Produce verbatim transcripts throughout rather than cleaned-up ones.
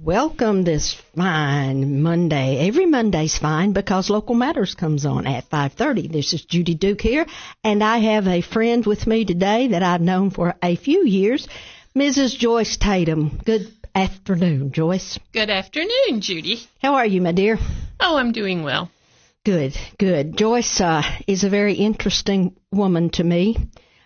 welcome this fine Monday. Every Monday's fine because Local Matters comes on at five thirty. This is Judy Duke here, and I have a friend with me today that I've known for a few years, Missus Joyce Tatum. Good afternoon, Joyce. Good afternoon, Judy. How are you, my dear? Oh, I'm doing well. Good, good. Joyce uh, is a very interesting woman to me.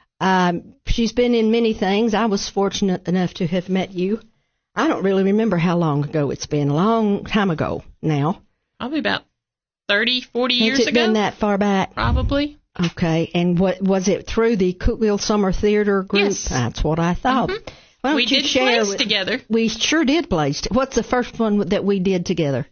Um, she's been in many things. I was fortunate enough to have met you. I don't really remember how long ago it's been. A long time ago now. Probably about thirty, forty years Has it ago. been that far back? Probably. Okay. And what was it through the Cookeville Summer Theater group? Yes. That's what I thought. Mm-hmm. Why don't we you did share plays with, together. We sure did plays. What's the first one that we did together?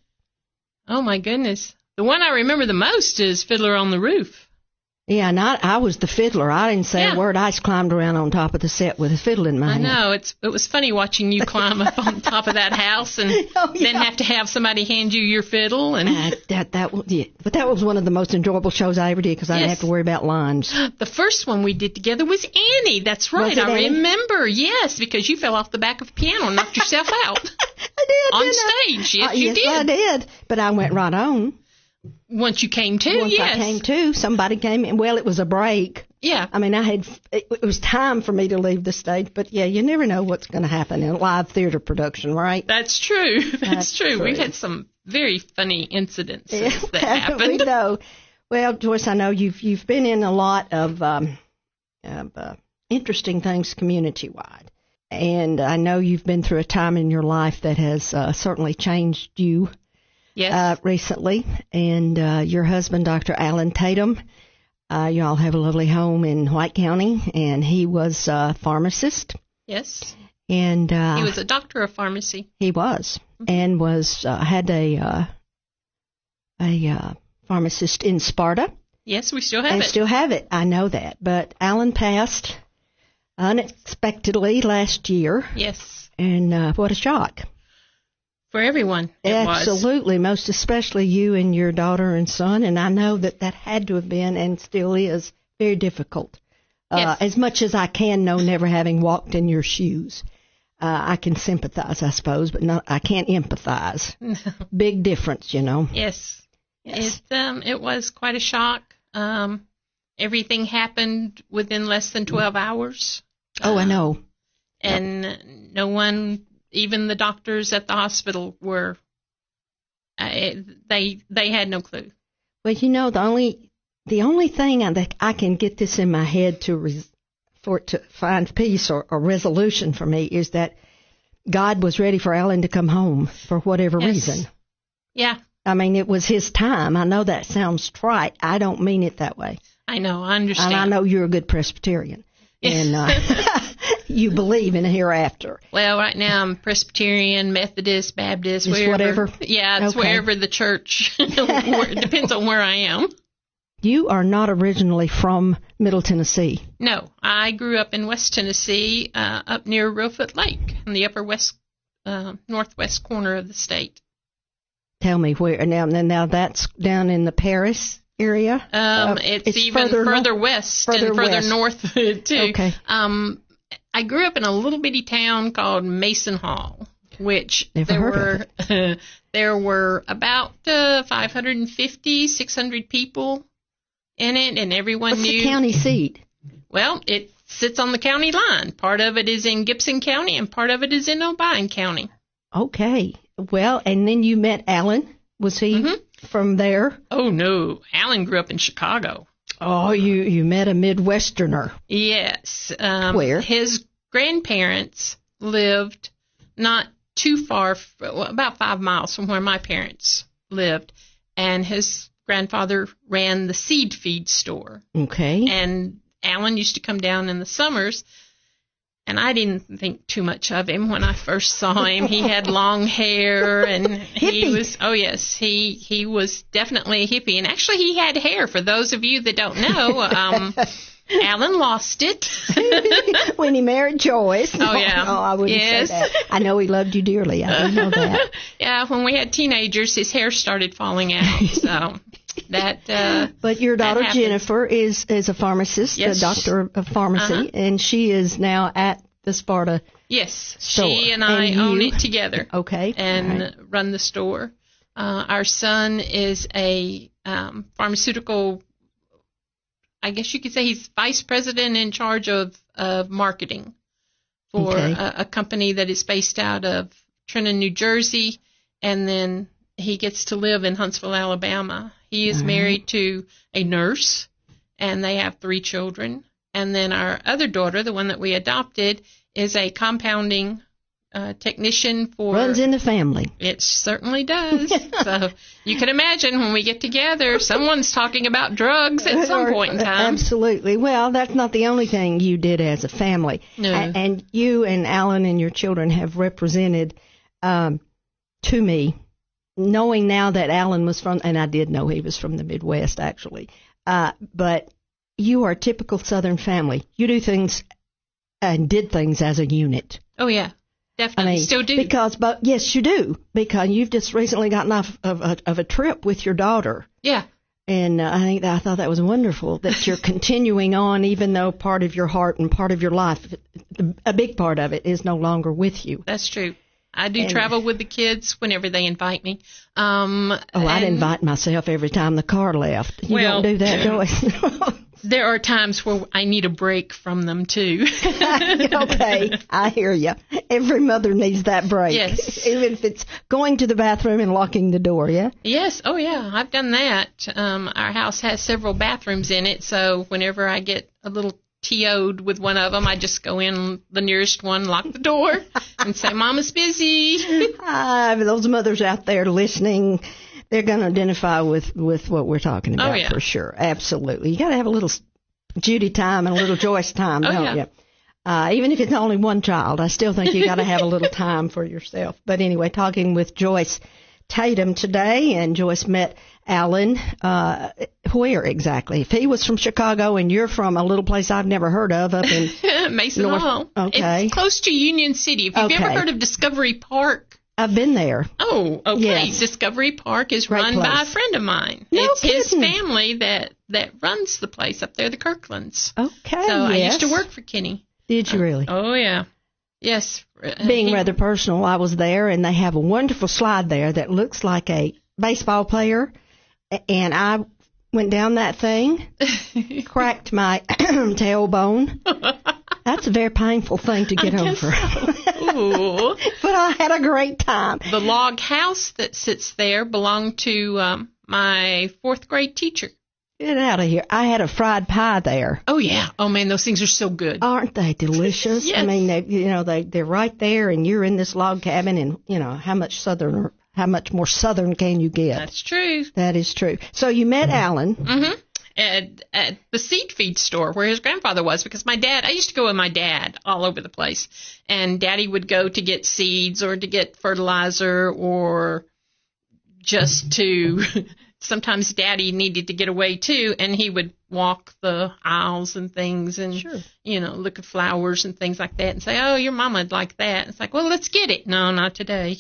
Oh, my goodness. The one I remember the most is Fiddler on the Roof. Yeah, and I, I was the fiddler. I didn't say Yeah. a word. I just climbed around on top of the set with a fiddle in my I hand. know. It's It was funny watching you climb up on top of that house and Oh, yeah. then have to have somebody hand you your fiddle. And Uh, that, that, was- yeah. But that was one of the most enjoyable shows I ever did because I didn't Yes. have to worry about lines. The first one we did together was Annie. That's right. Was it I Annie? remember. Yes, because you fell off the back of the piano and knocked yourself out. I did. On didn't I? stage. Yes, Uh, you yes, did. I did. But I went right on. Once you came to, Once yes. I came to, somebody came in. Well, it was a break. Yeah. I mean, I had it, it was time for me to leave the stage. But, yeah, you never know what's going to happen in a live theater production, right? That's true. That's, That's true. true. We've had some very funny incidences Yeah, that we happened. know. Well, Joyce, I know you've you've been in a lot of, um, of uh, interesting things community-wide. And I know you've been through a time in your life that has uh, certainly changed you. Yes. Uh, recently, and uh, your husband, Doctor Alan Tatum, uh, you all have a lovely home in White County, and he was a pharmacist. yes. And uh, He was a doctor of pharmacy. he was, and was uh, had a uh, a uh, pharmacist in Sparta. Yes, we still have and it. still have it. I know that, but Alan passed unexpectedly last year, yes. and uh, what a shock! For everyone, it was. Absolutely, most especially you and your daughter and son, and I know that that had to have been and still is very difficult. Uh, Yes. As much as I can know, never having walked in your shoes, uh, I can sympathize, I suppose, but not, I can't empathize. Big difference, you know. Yes. Yes. It, um, it was quite a shock. Um, everything happened within less than twelve hours. Oh, I Uh, know. And no one, even the doctors at the hospital, were, uh, they they had no clue. Well, you know, the only the only thing I, that I can get this in my head to res, for it to find peace or, or resolution for me is that God was ready for Alan to come home for whatever Yes. reason. Yeah, I mean, it was his time. I know that sounds trite. I don't mean it that way. I know. I understand. And I know you're a good Presbyterian. And uh, you believe in a hereafter. Well, right now I'm Presbyterian, Methodist, Baptist, Just wherever. whatever? Yeah, it's Okay. wherever the church. where, it depends on where I am. You are not originally from Middle Tennessee. No, I grew up in West Tennessee, uh, up near Reelfoot Lake, in the upper west, uh, northwest corner of the state. Tell me where. Now, now that's down in the Paris area? Um, Uh, it's, it's even further further, north- west further and further west. north too. Okay. Um, I grew up in a little bitty town called Mason Hall, which Never there heard were there were about uh, five hundred fifty, six hundred people in it, and everyone What's knew. the county seat? Well, it sits on the county line. Part of it is in Gibson County, and part of it is in Obion County. Okay. Well, and then you met Alan. Was he Mhm. from there? Oh no, Alan grew up in Chicago. Oh, you, you met a Midwesterner. Yes. Um, Where? His grandparents lived not too far, f- well, about five miles from where my parents lived, and his grandfather ran the seed feed store. Okay. And Alan used to come down in the summers, and I didn't think too much of him when I first saw him. He had long hair, and he Hippie. was, oh yes, he he was definitely a hippie. And actually, he had hair. For those of you that don't know, um, Alan lost it. When he married Joyce. Oh, yeah. No, I wouldn't Yes. say that. I know he loved you dearly. I do know that. Yeah, when we had teenagers, his hair started falling out. So that. Uh, But your daughter happens. Jennifer is, is a pharmacist, Yes. a doctor of pharmacy, Uh-huh. and she is now at the Sparta Yes, store. she and I and own you? it together. Okay. And right. run the store. Uh, our son is a um, pharmaceutical, I guess you could say he's vice president in charge of, of marketing for Okay. a, a company that is based out of Trenton, New Jersey, and then he gets to live in Huntsville, Alabama. He is All married to a nurse, and they have three children. And then our other daughter, the one that we adopted, is a compounding uh, technician for... Runs in the family. It certainly does. So you can imagine when we get together, someone's talking about drugs at some point in time. Absolutely. Well, that's not the only thing you did as a family. No. A- and you and Alan and your children have represented um, to me, knowing now that Alan was from, and I did know he was from the Midwest, actually, uh, but you are a typical Southern family. You do things and did things as a unit. Oh, yeah. Definitely. I mean, Still do. Because, but yes, you do. Because you've just recently gotten off of a, of a trip with your daughter. Yeah. And uh, I think that, I thought that was wonderful that you're continuing on, even though part of your heart and part of your life, a big part of it, is no longer with you. That's true. I do And- travel with the kids whenever they invite me. Um, Oh, I'd and invite myself every time the car left. You Well- don't do that, Joyce. There are times where I need a break from them, too. Okay, I hear you. Every mother needs that break. Yes. Even if it's going to the bathroom and locking the door, yeah? Yes. Oh, yeah. I've done that. Um, our house has several bathrooms in it, so whenever I get a little T O'd with one of them, I just go in the nearest one, lock the door, and say, Mama's busy. Ah, those mothers out there listening, they're going to identify with, with what we're talking about Oh, yeah. for sure. Absolutely. You got to have a little Judy time and a little Joyce time, Oh, don't yeah. you? Uh, even if it's only one child, I still think you got to have a little time for yourself. But anyway, talking with Joyce Tatum today, and Joyce met Alan. Uh, where exactly? If he was from Chicago and you're from a little place I've never heard of up in Mason North- Hall. okay. It's close to Union City. If you've Okay. ever heard of Discovery Park, I've been there. oh, okay. Yes. Discovery Park is Great run by a place. friend of mine. No it's his kidding. family that, that runs the place up there, the Kirklands. Okay, So I yes. used to work for Kenny. Did you really? Oh, yeah. Yes. Uh, Being he- rather personal, I was there, and they have a wonderful slide there that looks like a baseball player, a- and I went down that thing, cracked my tailbone. That's a very painful thing to get I guess over. Ooh. But I had a great time. The log house that sits there belonged to um, my fourth grade teacher. Get out of here. I had a fried pie there. Oh, yeah. Oh, man, those things are so good. Aren't they delicious? Yes. I mean, they, you know, they, they're right there, and you're in this log cabin, and, you know, how much southern, how much more southern can you get? That's true. That is true. So you met Alan. Mm-hmm. At, at the seed feed store where his grandfather was, because my dad, I used to go with my dad all over the place, and Daddy would go to get seeds or to get fertilizer or just to, sometimes Daddy needed to get away too, and he would walk the aisles and things and, Sure. you know, look at flowers and things like that and say, oh, your mama'd like that. It's like, well, let's get it. No, not today.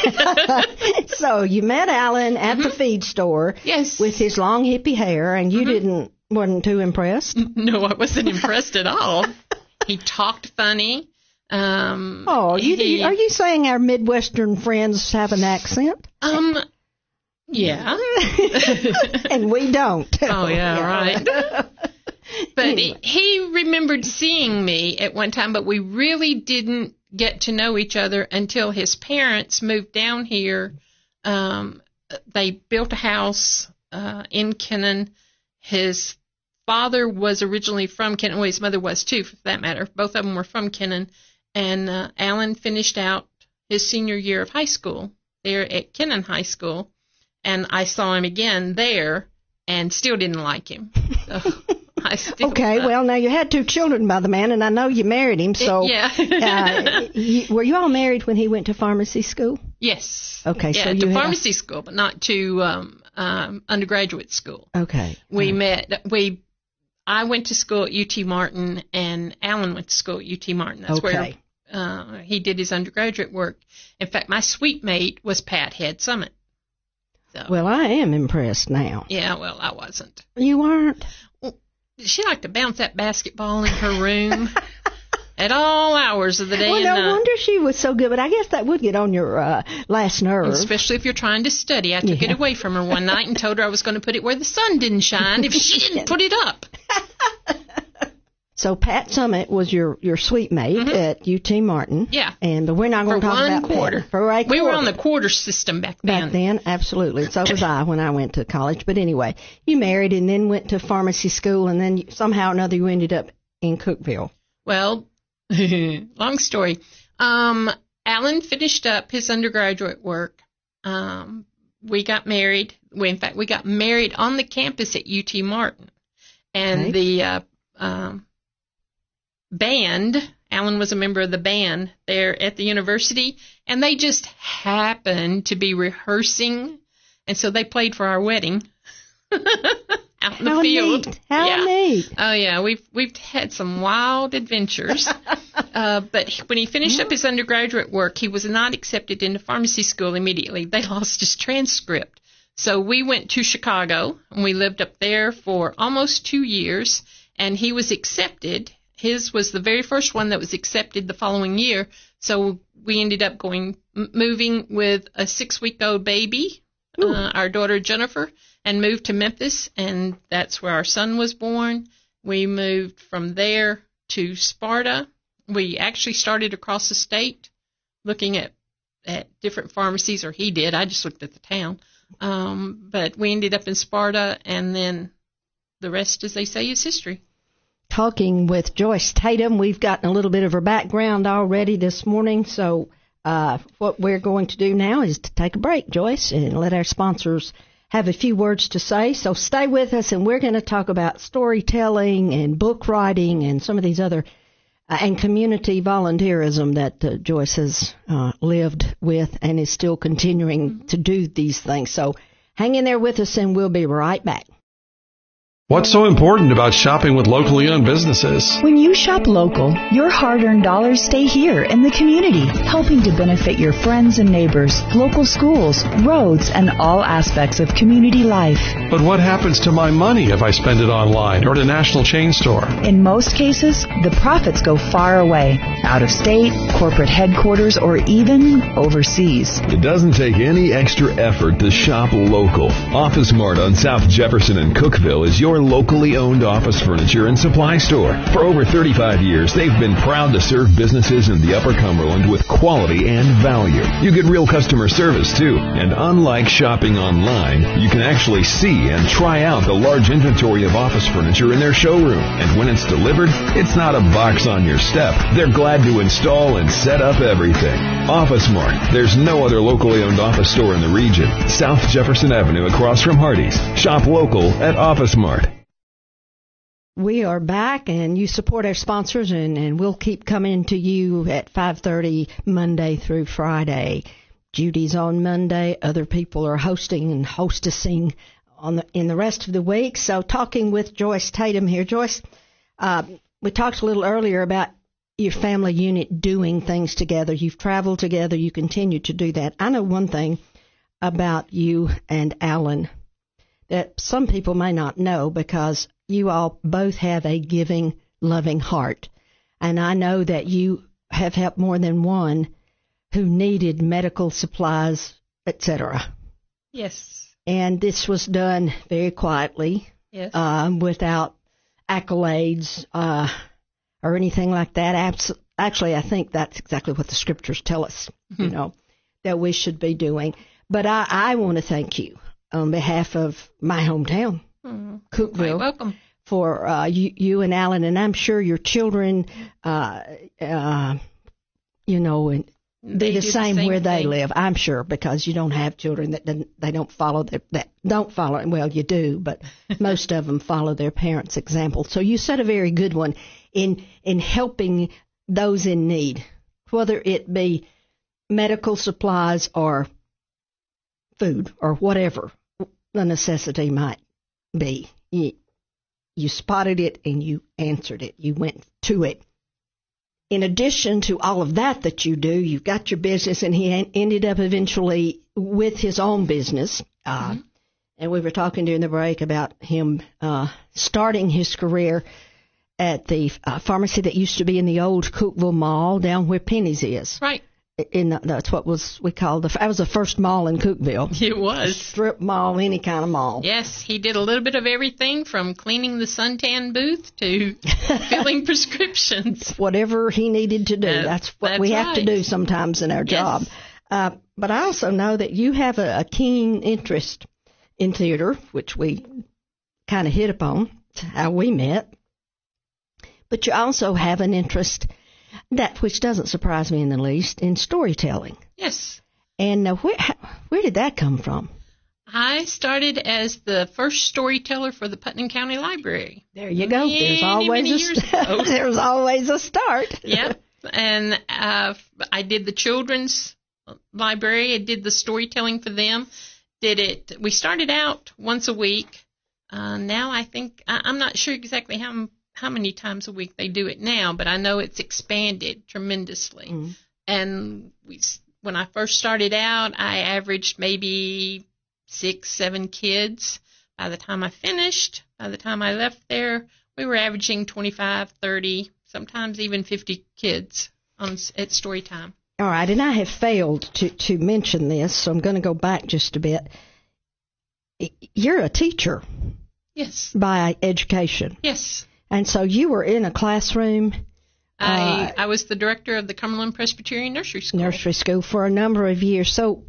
So you met Alan at the feed store Yes. with his long hippie hair, and you didn't wasn't too impressed. No, I wasn't impressed at all. He talked funny. Um, Oh, you, he, are you saying our Midwestern friends have an accent? Um, yeah. And we don't. Oh, yeah, right. But Anyway. he, he remembered seeing me at one time, but we really didn't get to know each other until his parents moved down here. Um, they built a house uh, in Kennon. His father was originally from Kennon. Well, his mother was too, for that matter. Both of them were from Kennon. And uh, Alan finished out his senior year of high school there at Kennon High School. And I saw him again there and still didn't like him. So I still, Okay, uh, well, now you had two children by the man, and I know you married him, so yeah. uh, you, were you all married when he went to pharmacy school? Yes. Okay, yeah, so you to had a- pharmacy school, but not to um, um, undergraduate school. Okay. We Uh, met. We. I went to school at U T Martin, and Alan went to school at U T Martin. That's Okay. where uh, he did his undergraduate work. In fact, my suite mate was Pat Head Summit. So, Well, I am impressed now. yeah, well, I wasn't. You weren't? She liked to bounce that basketball in her room. at all hours of the day well, and no night. wonder she was so good, but I guess that would get on your uh, last nerve. Especially if you're trying to study. I took Yeah. it away from her one night and told her I was going to put it where the sun didn't shine if she didn't put it up. So Pat Summit was your, your suite mate Mm-hmm. at U T Martin. Yeah. And we're not going For to talk one about quarter. Pat. For a We quarter. were on the quarter system back then. Back then, absolutely. So was I when I went to college. But anyway, you married and then went to pharmacy school, and then you, somehow or another you ended up in Cookeville. Well, long story. Um, Alan finished up his undergraduate work. Um, we got married. We, in fact, we got married on the campus at U T Martin. And Okay. the uh, um, band, Alan was a member of the band there at the university, and they just happened to be rehearsing. And so they played for our wedding out in the How field. neat. How yeah. neat. Oh yeah, we've we've had some wild adventures. uh, but when he finished up his undergraduate work, he was not accepted into pharmacy school immediately. They lost his transcript, so we went to Chicago and we lived up there for almost two years. And he was accepted. His was the very first one that was accepted the following year. So we ended up going m- moving with a six-week-old baby, uh, our daughter Jennifer, and moved to Memphis, and that's where our son was born. We moved from there to Sparta. We actually started across the state looking at, at different pharmacies, or he did. I just looked at the town. Um, but we ended up in Sparta, and then the rest, as they say, is history. Talking with Joyce Tatum. We've gotten a little bit of her background already this morning, so uh, what we're going to do now is to take a break, Joyce, and let our sponsors have a few words to say. So stay with us, and we're going to talk about storytelling and book writing and some of these other uh, and community volunteerism that uh, Joyce has uh, lived with and is still continuing mm-hmm. to do these things. So hang in there with us, and we'll be right back. What's so important about shopping with locally owned businesses? When you shop local, your hard-earned dollars stay here in the community, helping to benefit your friends and neighbors, local schools, roads, and all aspects of community life. But what happens to my money if I spend it online or at a national chain store? In most cases, the profits go far away, out of state, corporate headquarters, or even overseas. It doesn't take any extra effort to shop local. Office Mart on South Jefferson and Cookeville is your locally owned office furniture and supply store. For over thirty-five years, they've been proud to serve businesses in the Upper Cumberland with quality and value. You get real customer service, too. And unlike shopping online, you can actually see and try out the large inventory of office furniture in their showroom. And when it's delivered, it's not a box on your step. They're glad to install and set up everything. Office Mart. There's no other locally owned office store in the region. South Jefferson Avenue across from Hardee's. Shop local at Office Mart. We are back, and you support our sponsors, and, and we'll keep coming to you at five thirty Monday through Friday. Judy's on Monday. Other people are hosting and hostessing on the, in the rest of the week. So talking with Joyce Tatum here. Joyce, uh, we talked a little earlier about your family unit doing things together. You've traveled together. You continue to do that. I know one thing about you and Alan that some people may not know, because you all both have a giving, loving heart. And I know that you have helped more than one who needed medical supplies, et cetera. Yes. And this was done very quietly, yes. um, without accolades uh, or anything like that. Abs- Actually, I think that's exactly what the scriptures tell us, mm-hmm. you know, that we should be doing. But I, I want to thank you on behalf of my hometown, mm-hmm. Cookeville. You're welcome. For uh, you, you and Alan, and I'm sure your children, uh, uh, you know, and they do the, do same, the same where thing. they live. I'm sure, because you don't have children that don't, they don't follow their, that don't follow. Well, you do, but most of them follow their parents' example. So you set a very good one in in helping those in need, whether it be medical supplies or food or whatever the necessity might be. You, you spotted it and you answered it. You went to it. In addition to all of that that you do, you've got your business, and he ended up eventually with his own business. Uh, mm-hmm. And we were talking during the break about him uh, starting his career at the uh, pharmacy that used to be in the old Cookville Mall down where Penny's is. Right. In the, that's what was we called the. That was the first mall in Cookville. It was. Strip mall, any kind of mall. Yes, he did a little bit of everything from cleaning the suntan booth to filling prescriptions. Whatever he needed to do. Uh, that's what that's we have right. to do sometimes in our Yes. job. Uh, but I also know that you have a, a keen interest in theater, which we kind of hit upon, how we met. But you also have an interest, that which doesn't surprise me in the least, in storytelling. Yes. And uh, where where did that come from? I started as the first storyteller for the Putnam County Library. There you go. Many, There's always many a years st- ago. there's always a start. Yep. And uh, I did the children's library. I did the storytelling for them. Did it. We started out once a week. Uh, now I think I, I'm not sure exactly how how many times a week they do it now, but I know it's expanded tremendously. Mm. And we, when I first started out, I averaged maybe six, seven kids. By the time I finished, by the time I left there, we were averaging twenty-five, thirty, sometimes even fifty kids on at story time. All right, and I have failed to, to mention this, so I'm going to go back just a bit. You're a teacher. Yes. By education. Yes. And so you were in a classroom. I uh, I was the director of the Cumberland Presbyterian Nursery School. Nursery school for a number of years. So,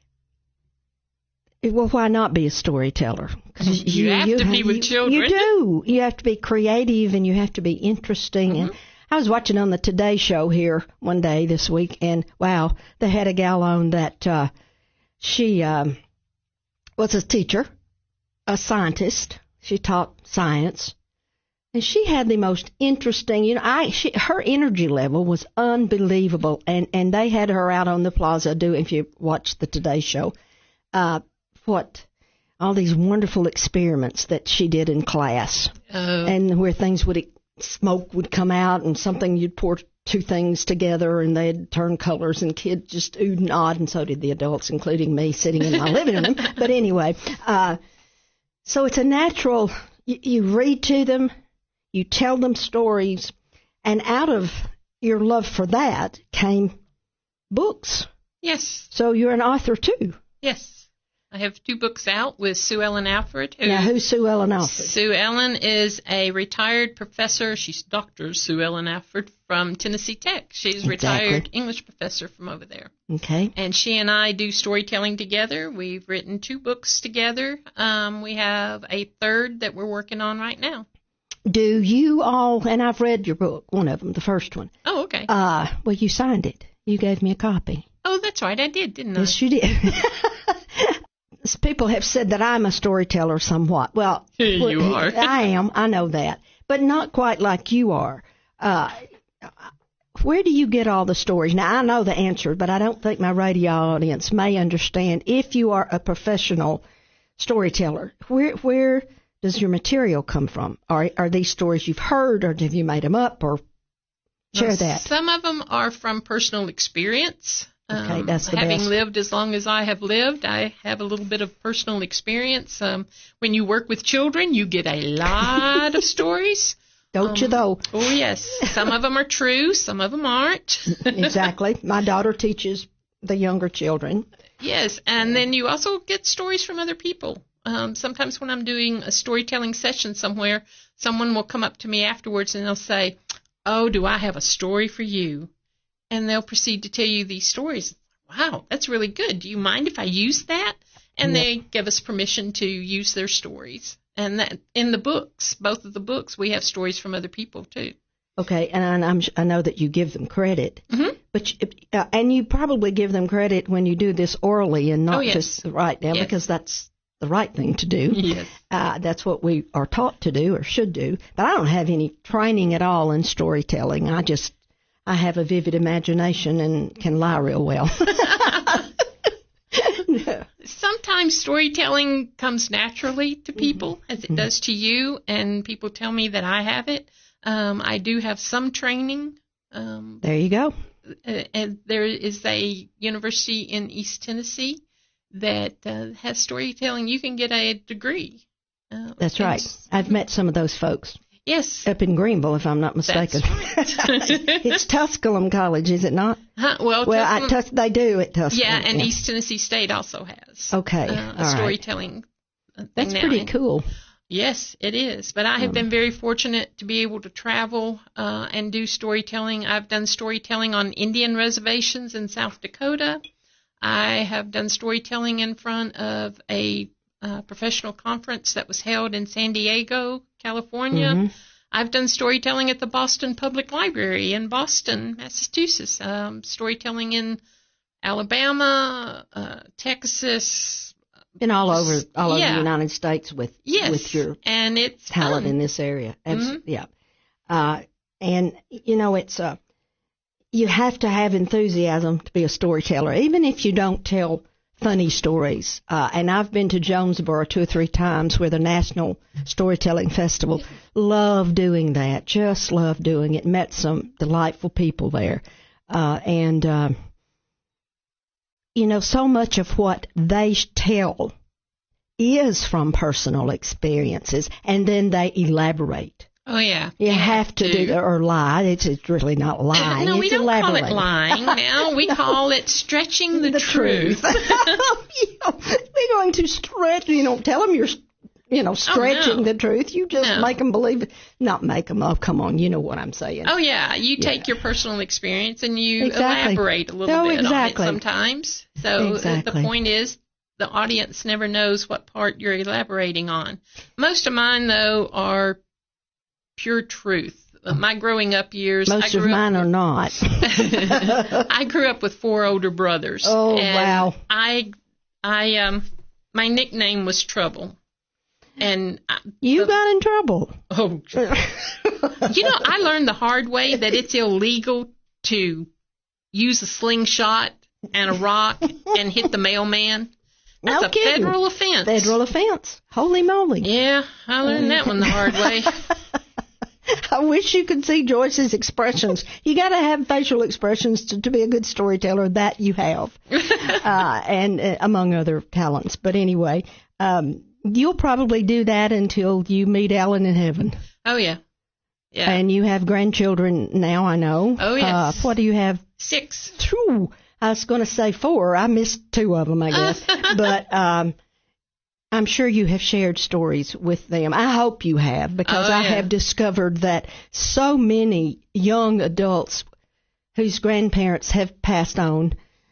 well, why not be a storyteller? 'Cause you, you have to be with you, children. You do. You have to be creative and you have to be interesting. Mm-hmm. And I was watching on the Today Show here one day this week, and wow, they had a gal on that uh, she um, was a teacher, a scientist. She taught science. And she had the most interesting, you know, I she, her energy level was unbelievable. And, and they had her out on the plaza doing, if you watch the Today Show, uh, what, all these wonderful experiments that she did in class. Oh. And where things would, smoke would come out and something, you'd pour two things together and they'd turn colors and kids just oohed and awed, and so did the adults, including me sitting in my living room. But anyway, uh, so it's a natural, you, you read to them. You tell them stories, and out of your love for that came books. Yes. So you're an author, too. Yes. I have two books out with Sue Ellen Alford. Who, now, who's Sue Ellen Alford? Sue Ellen is a retired professor. She's Doctor Sue Ellen Alford from Tennessee Tech. She's a Exactly. retired English professor from over there. Okay. And she and I do storytelling together. We've written two books together. Um, we have a third that we're working on right now. Do you all, and I've read your book, one of them, the first one. Oh, okay. Uh, well, you signed it. You gave me a copy. Oh, that's right. I did, didn't I? Yes, you did. People have said that I'm a storyteller somewhat. Well, You well, are. I am. I know that. But not quite like you are. Uh, where do you get all the stories? Now, I know the answer, but I don't think my radio audience may understand. If you are a professional storyteller, where where does your material come from? Are are these stories you've heard, or have you made them up, or share Well, that? Some of them are from personal experience. Okay, Um, that's the having best. lived as long as I have lived, I have a little bit of personal experience. Um, when you work with children, you get a lot of stories. Don't Um, you, though? Oh, yes. Some of them are true. Some of them aren't. Exactly. My daughter teaches the younger children. Yes, and then you also get stories from other people. Um, sometimes when I'm doing a storytelling session somewhere, someone will come up to me afterwards and they'll say, "Oh, do I have a story for you?" And they'll proceed to tell you these stories. Wow, that's really good. Do you mind if I use that? And Yeah. they give us permission to use their stories. And that in the books, both of the books, we have stories from other people too. Okay, and I'm, I know that you give them credit, Mm-hmm. but you, uh, and you probably give them credit when you do this orally and not Oh, yes. just right now, Yes. because that's the right thing to do. Yes. Uh, that's what we are taught to do or should do. But I don't have any training at all in storytelling. I just I have a vivid imagination and can lie real well. Sometimes storytelling comes naturally to people, mm-hmm. as it mm-hmm. does to you, and people tell me that I have it. Um, I do have some training. Um, there you go. Uh, and there is a university in East Tennessee that uh, has storytelling. You can get a degree. Uh, That's right. I've met some of those folks. Yes. Up in Greenville, if I'm not mistaken. That's right. It's Tusculum College, is it not? Huh, well, well, Tusculum, I, Tus- they do at Tusculum. yeah, and yeah. East Tennessee State also has. Okay, uh, a all storytelling. right. That's now. pretty and, cool. Yes, it is. But I have um, been very fortunate to be able to travel uh, and do storytelling. I've done storytelling on Indian reservations in South Dakota. I have done storytelling in front of a uh, professional conference that was held in San Diego, California. Mm-hmm. I've done storytelling at the Boston Public Library in Boston, Massachusetts. Um, storytelling in Alabama, uh, Texas. Been all over, all over yeah. the United States with yes. with your and it's talent fun. in this area. Abs- Mm-hmm. Yeah, uh, and you know it's uh, you have to have enthusiasm to be a storyteller, even if you don't tell funny stories. Uh, and I've been to Jonesboro two or three times where the National Storytelling Festival. Love doing that. Just love doing it. Met some delightful people there. Uh, and, uh, you know, so much of what they tell is from personal experiences, and then they elaborate. Oh, yeah. You, you have, have to, to do or lie. It's, it's really not lying. No, it's we don't call elaborating. it lying now. We No. call it stretching the, the truth. truth. You know, we're going to stretch. You don't tell them you're, you know, stretching oh, no. the truth. You just No. make them believe it. Not make them. Oh, come on. You know what I'm saying. Oh, yeah. You take Yeah. your personal experience and you Exactly. elaborate a little Oh, bit exactly. on it sometimes. So Exactly. the point is the audience never knows what part you're elaborating on. Most of mine, though, are pure truth. My growing up years, Most I of grew mine up, are not. I grew up with four older brothers. Oh, and wow. I, I, um, my nickname was Trouble, and I, You the, got in trouble. oh, you know, I learned the hard way that it's illegal to use a slingshot and a rock and hit the mailman. That's No a kidding. federal offense. Federal offense. Holy moly. Yeah, I learned that one the hard way. I wish you could see Joyce's expressions. You got to have facial expressions to, to be a good storyteller. That you have, uh, and uh, among other talents. But anyway, um, you'll probably do that until you meet Alan in heaven. Oh, yeah. Yeah. And you have grandchildren now, I know. Oh, yes. Uh, what do you have? Six. True. I was going to say four. I missed two of them, I guess. But um, I'm sure you have shared stories with them. I hope you have, because Oh, I yeah. have discovered that so many young adults whose grandparents have passed on,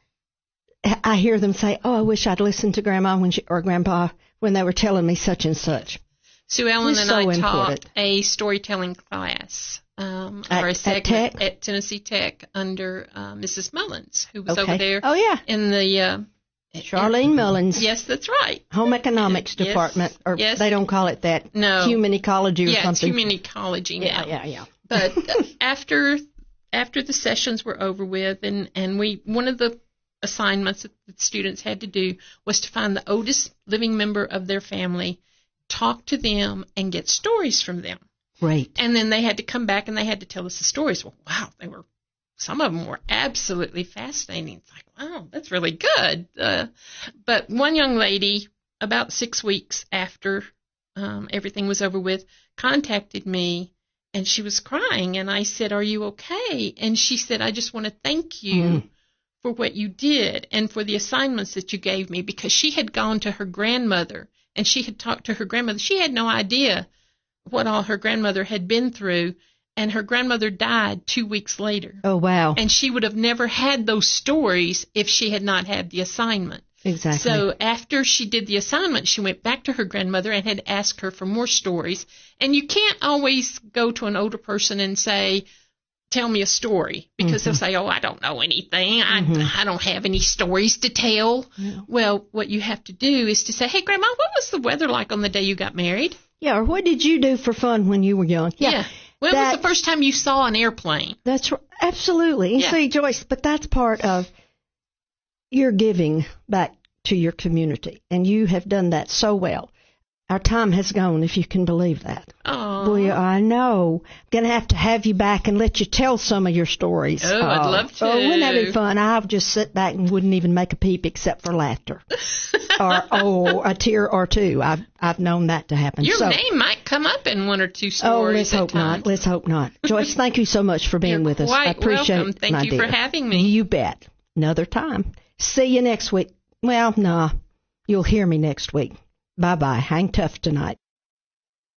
I hear them say, oh, I wish I'd listened to Grandma when she, or Grandpa when they were telling me such and such. Sue Ellen It's and so I important. taught a storytelling class, um, At- or a at segment Tech? at Tennessee Tech under uh, Missus Mullins, who was Okay. over there Oh, yeah. in the uh, Charlene Mullins. Yes, that's right. Home economics Yes, department, or yes. they don't call it that. No. Human ecology or Yeah, it's something. community ecology now. yeah, yeah, yeah. But uh, after after the sessions were over with, and, and we one of the assignments that the students had to do was to find the oldest living member of their family, talk to them, and get stories from them. Great. And then they had to come back and they had to tell us the stories. Well, wow, they were some of them were absolutely fascinating. It's like, wow, that's really good. Uh, but one young lady, about six weeks after um, everything was over with, contacted me. And she was crying, and I said, are you okay? And she said, I just want to thank you Mm. for what you did and for the assignments that you gave me, because she had gone to her grandmother, and she had talked to her grandmother. She had no idea what all her grandmother had been through, and her grandmother died two weeks later. Oh, wow. And she would have never had those stories if she had not had the assignment. Exactly. So after she did the assignment, she went back to her grandmother and had asked her for more stories. And you can't always go to an older person and say, tell me a story, because Mm-hmm. they'll say, oh, I don't know anything. I, Mhm. I don't have any stories to tell. Yeah. Well, what you have to do is to say, hey, Grandma, what was the weather like on the day you got married? Yeah, or what did you do for fun when you were young? Yeah. When that- was the first time you saw an airplane? That's r- absolutely. And Yeah. see, Joyce, but that's part of your giving back to your community, and you have done that so well. Our time has gone, if you can believe that. Oh, Boy, I know. I'm going to have to have you back and let you tell some of your stories. Oh, I'd love to. Oh, wouldn't that be fun? I'll just sit back and wouldn't even make a peep except for laughter. or oh, a tear or two. I've I've known that to happen. Your so, name might come up in one or two stories. Oh, let's at hope times. not. Let's hope not. Joyce, thank you so much for being You're with us. quite I appreciate welcome. it. Thank my you dear. for having me. You bet. Another time. See you next week. Well, nah. You'll hear me next week. Bye bye. Hang tough tonight.